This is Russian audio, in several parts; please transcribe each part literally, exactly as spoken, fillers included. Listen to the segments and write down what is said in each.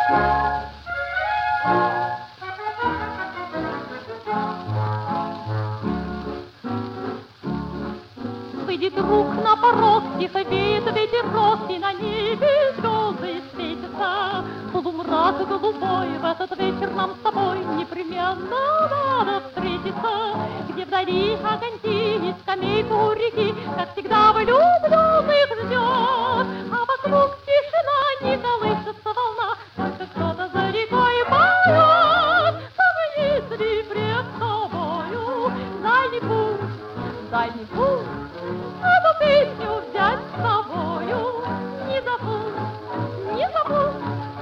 Выйдет друг на порог, тихо веет ветерок, и на небе звезды светятся. Полумрак голубой, в этот вечер нам с тобой непременно надо встретиться, где вдали огоньки и скамейка у реки, как всегда влюбленных ждет. А вокруг тишина, не колышется волна, только кто-то за рекой поет. Даже если пред тобою дальний путь, дальний путь, эту песню взять с собою, не забудь, не забудь.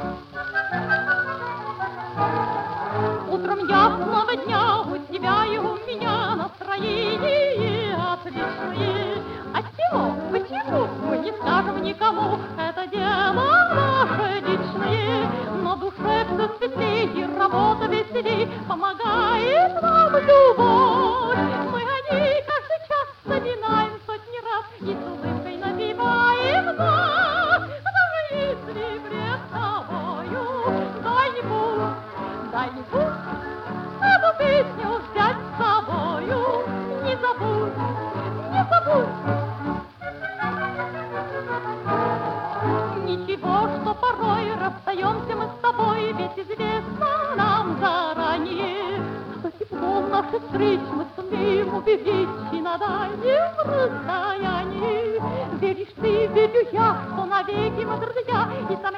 Утром ясного дня у тебя и у меня настроение отличное. Отчего, почему, мы не скажем никому, это дело наше личное. Но душе все светлее, работа веселей, помогает нам любовь. Мы о ней каждый час вспоминаем сотни раз и с улыбкой напеваем нас. Даже если пред тобою дальний путь, дальний путь, эту песню взять с собою, не забудь, не забудь. Ничего, что порой расстаемся мы с тобой, ведь известно нам заранее, что теплом наших встреч мы сумеем уберечь и на дальнем расстоянии. Веришь ты, верю я, что навеки мы друзья, и со